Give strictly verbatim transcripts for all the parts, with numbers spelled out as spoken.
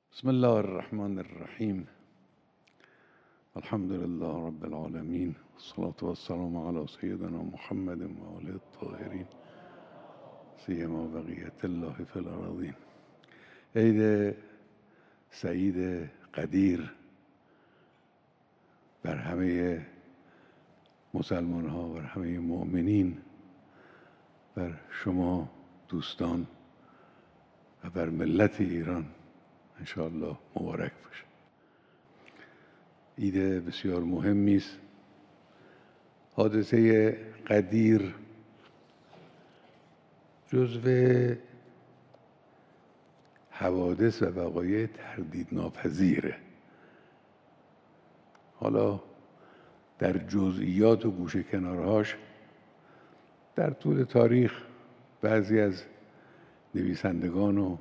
بسم الله الرحمن الرحیم. الحمد لله رب العالمین، والصلاة والسلام علی سیدنا محمد و آله الطاهرین، سیما بقیة الله فی الارضین. عید سعید قدیر بر همه مسلمان ها، بر همه مؤمنین، بر شما دوستان و بر ملت ایران انشاءالله مبارک باشه. عید بسیار مهمی است. حادثه قدیر جزو حوادث و وقایع تردید ناپذیره. حالا در جزئیات و گوشه کنارهاش در طول تاریخ بعضی از نویسندگان و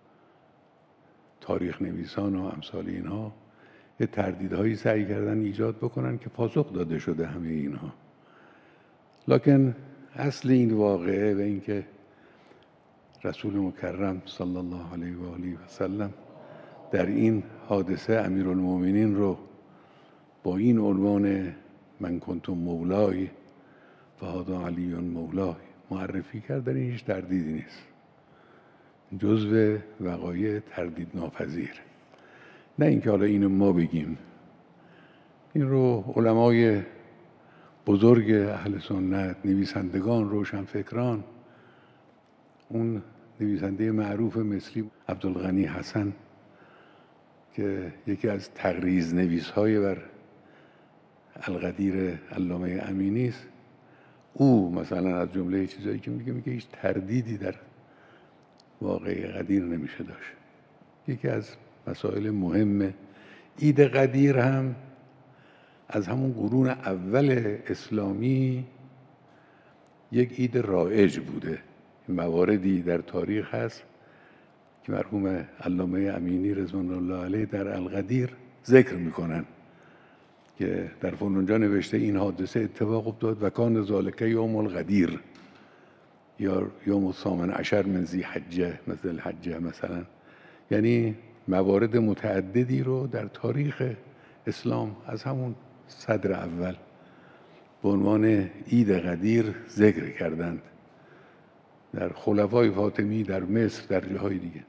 تاریخ نویسان و امثال اینها یه تردیدهایی سعی کردن ایجاد بکنن که پاسخ داده شده همه اینها. لکن اصل این واقعه و اینکه رسول مکرم صلی الله علیه و آله و سلم در این حادثه امیرالمؤمنین رو با این عنوان من کنتم مولای فهذا علی مولای معرفی کردن، این هیچ تردیدی نیست، جزو وقایع تردید ناپذیر. نه اینکه حالا اینو ما بگیم، این رو علمای بزرگ اهل سنت، نویسندگان، روشنفکران، اون نویسنده معروف مصری عبدالغنی حسن که یکی از تقریض نویس‌های بر القدیر علامه امینی است، او مثلا از جمله چیزایی که میگه میگه هیچ تردیدی در واقعه قدیر نمیشه داشت. یکی از مسائل مهم عید قدیر هم از همون قرون اول اسلامی یک عید رایج بوده. مواردی در تاریخ هست که مرحوم علامه امینی رضوان الله علیه در القدیر ذکر میکنن که در فلانجا نوشته این حادثه اتفاق افتاد و کان ذالک یوم القدیر یا یوم الثامن عشر من ذی حجه مثل الحجه مثلا. یعنی موارد متعددی رو در تاریخ اسلام از همون صدر اول به عنوان عید قدیر ذکر کردند، در خلفای فاطمی، در مصر، در جاهای دیگه.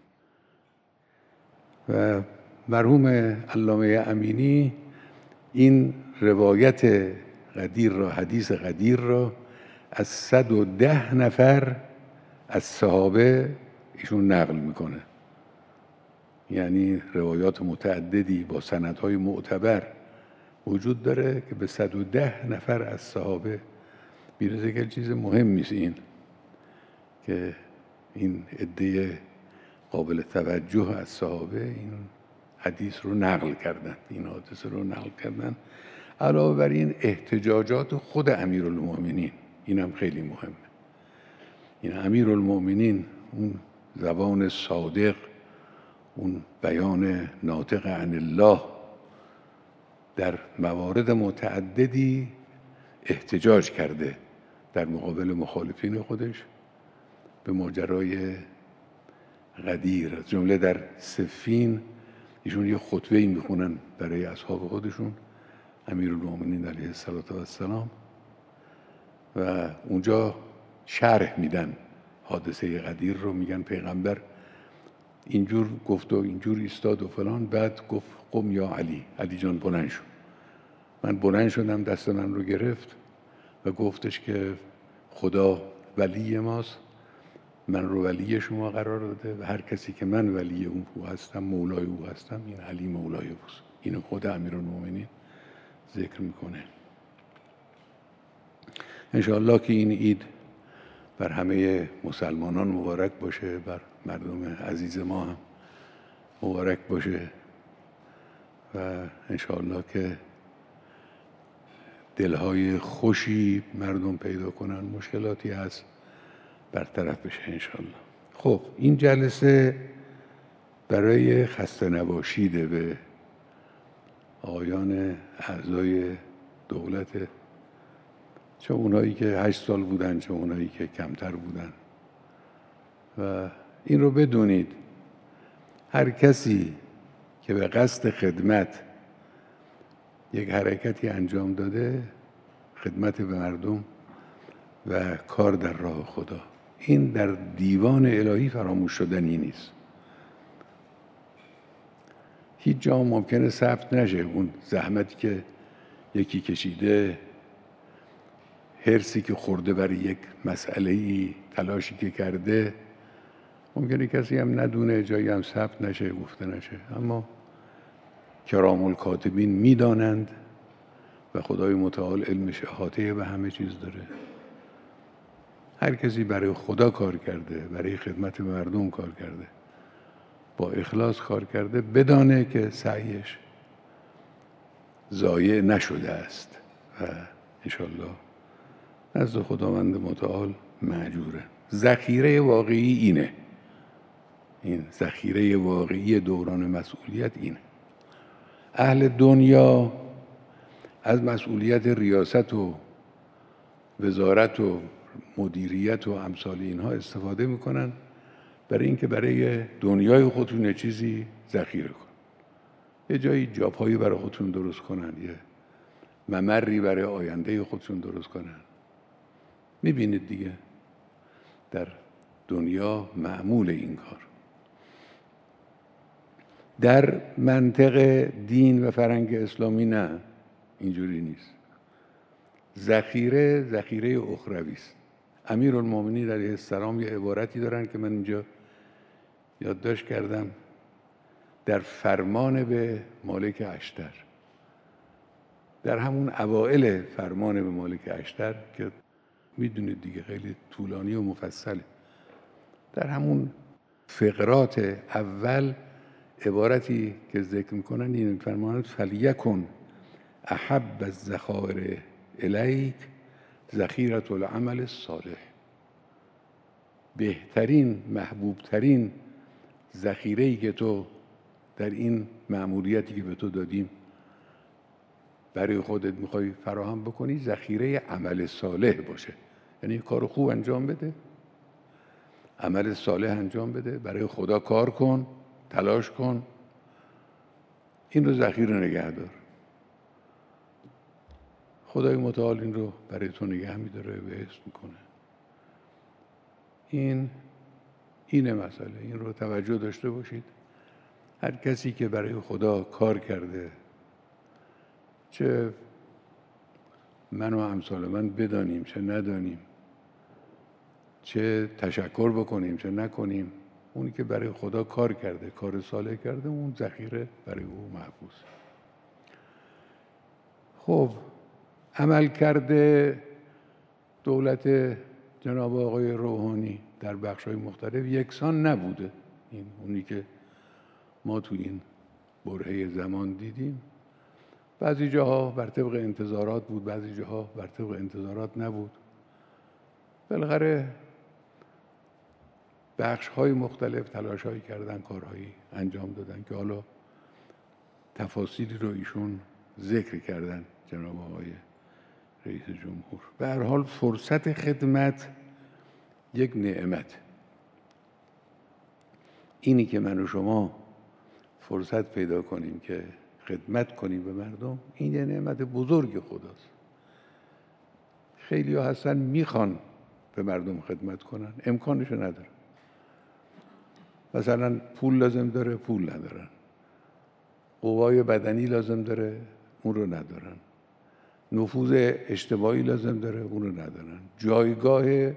و مرحوم علامه امینی این روایت قدیر را، حدیث قدیر را از صد و ده نفر از صحابه ایشون نقل میکنه. یعنی روایات متعددی با سندهای معتبر وجود داره که به صد و ده نفر از صحابه میرسه که چیز مهمی است این که این عده قابل توجه از صحابه این حدیث رو نقل کردن، این حادثه رو نقل کردن. علاوه بر این احتجاجات خود امیرالمؤمنین، این هم خیلی مهمه. این امیرالمؤمنین اون زبان صادق، اون بیان ناطق عن الله در موارد متعددی احتجاج کرده در مقابل مخالفین خودش به ماجرای قدیر. از جمله در صفین ایشون یه خطبه‌ای میخونن برای اصحاب خودشون، امیرالمؤمنین علیه السلام، و اونجا شرح میدن حادثه قدیر رو. میگن پیغمبر اینجور گفت و اینجور ایستاد و فلان، بعد گفت قم یا علی، علی جان بلند شو. من بلند شدم، دست من رو گرفت و گفتش که خدا ولی ماست، من رو ولی شما قرار داده و هر کسی که من ولی اون هستم، مولای او هستم، این علی مولای اوست. اینو خود امیرالمؤمنین ذکر میکنه. انشاءالله که این عید بر همه مسلمانان مبارک باشه، بر مردم عزیز ما هم مبارک باشه و انشاءالله که دلهای خوشی مردم پیدا کنن، مشکلاتی هست برطرف بشه انشاءالله. خب این جلسه برای خسته نباشیده به آقایان اعضای دولت، چه اونایی که هشت سال بودن چه اونایی که کمتر بودن. و این رو بدونید هر کسی که به قصد خدمت یک حرکتی انجام داده، خدمت به مردم و کار در راه خدا، این در دیوان الهی فراموش شدنی نیست. هیچ جا ممکنه ثبت نشه اون زحمتی که یکی کشیده، حرصی که خورده برای یک مسئله‌ای، تلاشی که کرده. ممکنه کسی هم ندونه، جایی هم ثبت نشه، گفته نشه، اما کرام الکاتبین میدانند و خدای متعال علمش احاطه به همه چیز داره. هر کسی برای خدا کار کرده، برای خدمت به مردم کار کرده، با اخلاص کار کرده، بدانه که سعیش ضایع نشده است و انشالله نزد خداوند متعال مأجوره. ذخیره واقعی اینه، این ذخیره واقعی دوران مسئولیت اینه. اهل دنیا از مسئولیت ریاست و وزارت و مدیریت و امثال اینها استفاده میکنن برای اینکه برای دنیای خودشون یه چیزی ذخیره کنن، یه جایی جاپایی برای خودشون درست کنن، یه ممری برای آینده خودشون درست کنن. میبینید دیگه در دنیا معمول این کار. در منطق دین و فرهنگ اسلامی نه، اینجوری نیست. ذخیره ذخیره اخروی است. امیرالمومنین علیه السلام یه عبارتی دارن که من اینجا یادداشت کردم در فرمان به مالک اشتر، در همون اوائل فرمان به مالک اشتر که میدونید دیگه خیلی طولانی و مفصله، در همون فقرات اول عبارتی که ذکر میکنن این فرمانات: فلیکن احب الذخائر الیک ذخیرة العمل الصالح. بهترین، محبوبترین ذخیره‌ای که تو در این مأموریتی که به تو دادیم برای خودت میخوای فراهم بکنی، ذخیره عمل صالح باشه. یعنی کار خوب انجام بده، عمل صالح انجام بده، برای خدا کار کن، تلاش کن، این رو ذخیره نگه دار. خدای متعال این رو برای تو نگه میداره و حفظ میکنه. این اینه مسئله، این رو توجه داشته باشید. هر کسی که برای خدا کار کرده، چه من و امثال من بدانیم چه ندانیم، چه تشکر بکنیم چه نکنیم، اونی که برای خدا کار کرده، کار صالح کرده، اون ذخیره برای او محفوظ. خب عمل کرده دولت جناب آقای روحانی در بخش‌های مختلف یکسان نبوده. این اونی که ما تو این برهه زمان دیدیم، بعضی جاها بر طبق انتظارات بود، بعضی جاها بر طبق انتظارات نبود. بالاخره بخش‌های مختلف تلاش‌هایی کردن، کارهایی انجام دادن که حالا تفاصیلی رو ایشون ذکر کردن جناب آقای رئیس جمهور. به هر حال فرصت خدمت یک نعمت. اینی که من و شما فرصت پیدا کنیم که خدمت کنیم به مردم، این یه نعمت بزرگ خداست. خیلی ها هستن میخوان به مردم خدمت کنن، امکانش ندارن. مثلا پول لازم داره، پول ندارن. قوای بدنی لازم داره، اون رو ندارن. نفوذ اجتماعی لازم داره، اون رو ندارن. جایگاه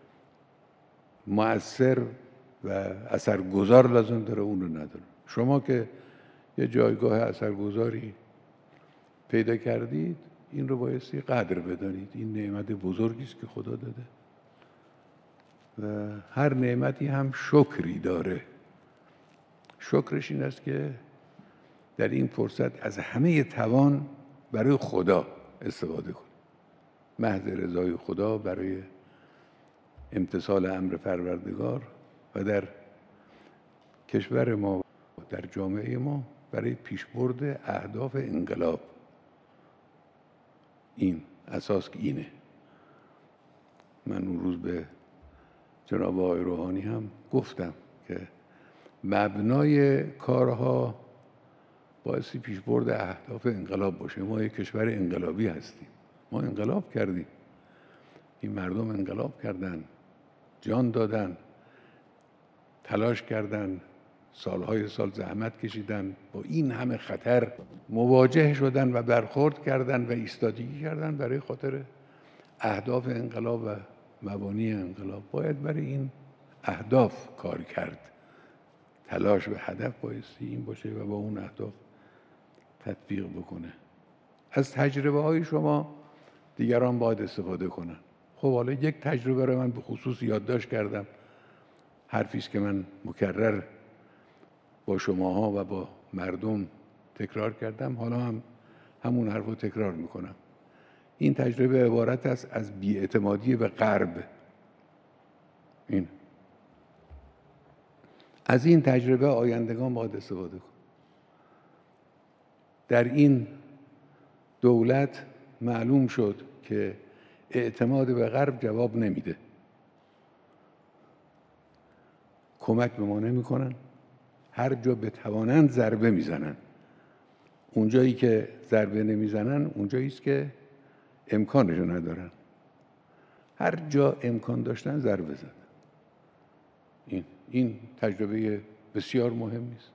مؤثر و اثرگذار لازم داره، اون رو ندارن. شما که یه جایگاه اثرگذاری پیدا کردید، این رو بایستی قدر بدانید. این نعمت بزرگی است که خدا داده و هر نعمتی هم شکری داره. شکرش این است که در این فرصت از همه توان برای خدا استفاده کنید، محض رضای خدا، برای امتثال امر پروردگار و در کشور ما، در جامعه ما، برای پیشبرد اهداف انقلاب. این اساس اینه. من اون روز به جناب آقای روحانی هم گفتم که مبنای کارها باعثی پیشبرد اهداف انقلاب باشه. ما یک کشور انقلابی هستیم، ما انقلاب کردیم، این مردم انقلاب کردن، جان دادن، تلاش کردن، سالهای سال زحمت کشیدن، با این همه خطر مواجه شدن و برخورد کردن و ایستادگی کردن برای خاطر اهداف انقلاب و مبانی انقلاب. باید برای این اهداف کار کرد، تلاش و هدف بایستی این باشه و با اون اهداف تطبیق بکنه. از تجربه های شما دیگران باید استفاده کنن. خب حالا یک تجربه رو من به خصوص یادداشت کردم، حرفی است که من مکرر با شماها و با مردم تکرار کردم، حالا هم همون حرف رو تکرار میکنم. این تجربه عبارت است از بی‌اعتمادی به غرب. این از این تجربه آیندگان باید استفاده کن. در این دولت معلوم شد که اعتماد به غرب جواب نمیده، کمک به ما نمیکنن، هر جا بتوانند ضربه میزنن. اونجایی که ضربه نمیزنن اونجایی است که امکانشو ندارن، هر جا امکان داشتن ضربه زدن. این این تجربه بسیار مهمی است.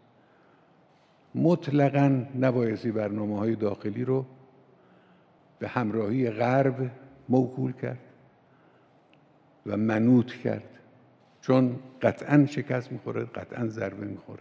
مطلقاً نبایستی برنامه‌های داخلی رو به همراهی غرب موکول کرد و منوط کرد، چون قطعاً شکست میخوره، قطعاً ضربه میخوره.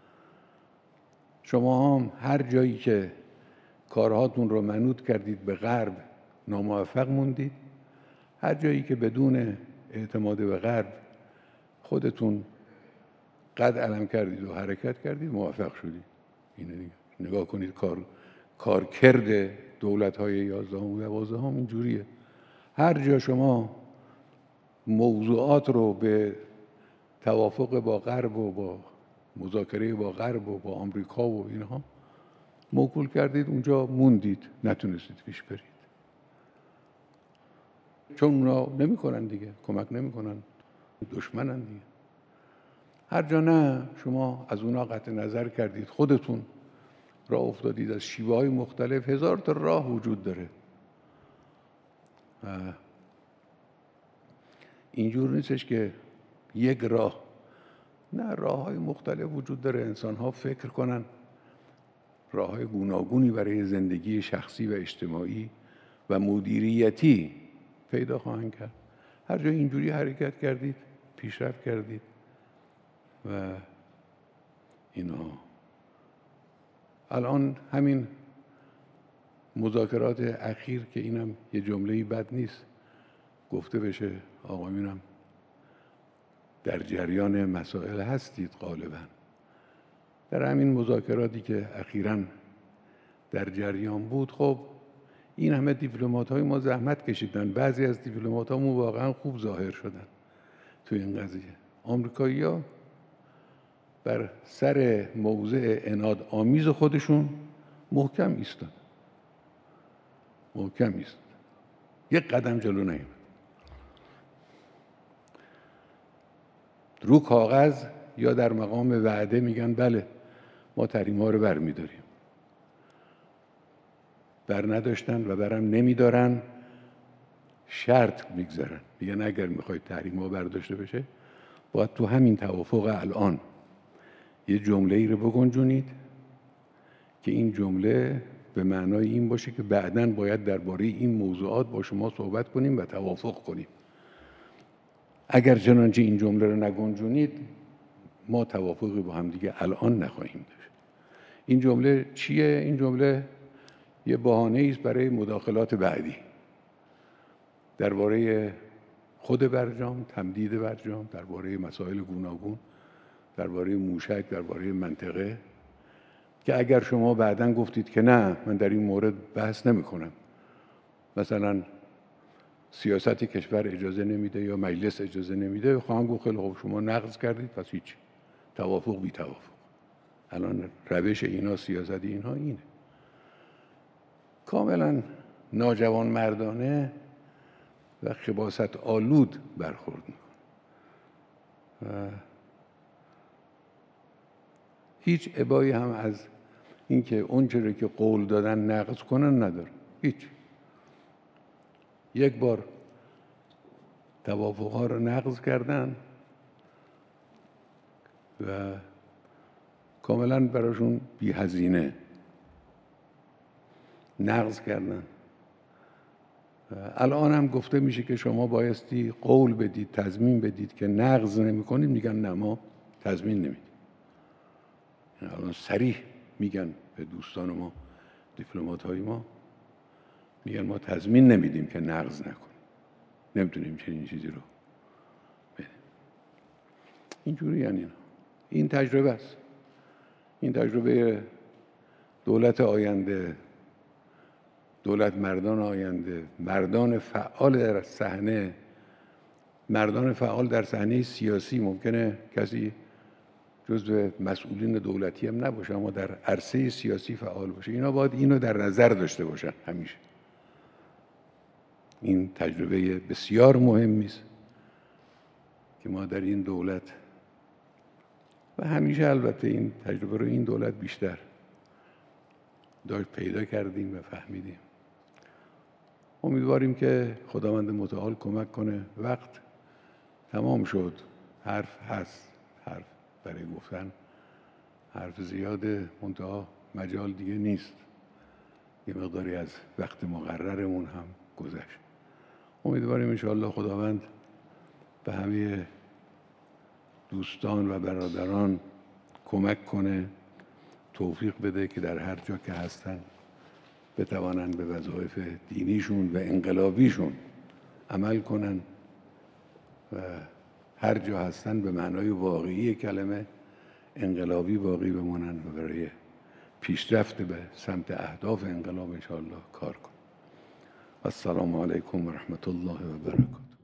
شما هم هر جایی که کارهاتون رو منوط کردید به غرب ناموفق موندید، هر جایی که بدون اعتماد به غرب خودتون قد علم کردید و حرکت کردید موفق شدید. اینه دیگه. نگاه کنید کار کارکرد دولت‌های یازدهم و دوازدهم اینجوریه. هر جا شما موضوعات رو به توافق با غرب و با مذاکره با غرب و با آمریکا و اینها موکول کردید، اونجا موندید، نتونستید پیش برید، چون اونا نمی‌کنن دیگه، کمک نمی‌کنن، دشمنن دیگه. هر جا نه شما از اونا قطع نظر کردید، خودتون راه افتادید، از شیوه‌های مختلف هزار تا راه وجود داره. اینجور نیستش که یک راه، نه، راه‌های مختلف وجود داره. انسان‌ها فکر کنن، راه‌های گوناگونی برای زندگی شخصی و اجتماعی و مدیریتی پیدا خواهند کرد. هر جا اینجوری حرکت کردید پیشرفت کردید و اینا. الان همین مذاکرات اخیر که اینم یه جمله‌ای بد نیست گفته بشه، آقایونم در جریان مسائل هستید غالبا. در همین مذاکراتی که اخیراً در جریان بود، خب این همه دیپلمات‌های ما زحمت کشیدن، بعضی از دیپلمات‌هامون واقعاً خوب ظاهر شدن تو این قضیه. آمریکایی‌ها بر سر موضع عناد آمیز خودشون محکم ایستادن، محکم ایستادن، یک قدم جلو نیامدن. رو کاغذ یا در مقام وعده میگن بله ما تحریم‌ها رو برمی‌داریم، بر نداشتن و برم نمیدارن، شرط میگذارن، میگن اگر میخواید تحریم‌ها برداشته بشه باید تو همین توافق الان یه جمله‌ای رو بگنجونید که این جمله به معنای این باشه که بعداً باید درباره این موضوعات با شما صحبت کنیم و توافق کنیم. اگر چنانچه این جمله رو نگنجونید ما توافقی با هم دیگه الان نخواهیم داشت. این جمله چیه؟ این جمله یه بهانه‌ای است برای مداخلات بعدی درباره خود برجام، تمدید برجام، درباره مسائل گوناگون، درباره موشک، درباره منطقه، که اگر شما بعداً گفتید که نه من در این مورد بحث نمی‌کنم، مثلا سیاست کشور اجازه نمیده یا مجلس اجازه نمیده، خواهم گفت خیلی خوب شما نقض کردید پس هیچ، توافق بی توافق. الان روش اینا، سیاست اینها اینه، کاملا ناجوان مردانه و خباثت آلود برخورد میکنه و هیچ ابایی هم از اینکه اون چیزی که قول دادن نقض کنن نداره. هیچ. یک بار توافقها رو نقض کردن و کاملا براشون بی هزینه نقض کردن. الان هم گفته میشه که شما بایستی قول بدید، تضمین بدید که نقض نمی کنید، میگن نه ما تضمین نمیدیم. الان صریح میگن به دوستان ما، دیپلمات های ما میگن ما تضمین نمیدیم که نقض نکنیم، نمیتونیم چنین چیزی رو بدیم. اینجوری یعنی اینا. این تجربه است، این تجربه دولت آینده، دولت مردان آینده، مردان فعال در صحنه، مردان فعال در صحنه سیاسی. ممکنه کسی جزو مسئولین دولتی هم نباشه اما در عرصه سیاسی فعال باشه. اینا باید اینو در نظر داشته باشن همیشه. این تجربه بسیار مهمی است که ما در این دولت و همیشه البته این تجربه رو این دولت بیشتر داشت پیدا کردیم و فهمیدیم. امیدواریم که خداوند متعال کمک کنه. وقت تمام شد، حرف هست، حرف برای گفتن حرف زیاده، منتها مجال دیگه نیست، یه مقداری از وقت مقررمون هم گذشت. امیدواریم انشاءالله خداوند به همه دوستان و برادران کمک کنه، توفیق بده که در هر جا که هستن بتوانند به وظایف دینیشون و انقلابیشون عمل کنن و هر جا هستن به معنای واقعی کلمه انقلابی باقی بمانن و برای پیشرفت به سمت اهداف انقلاب انشاءالله کار کنن. السلام علیکم و رحمت الله و برکاته.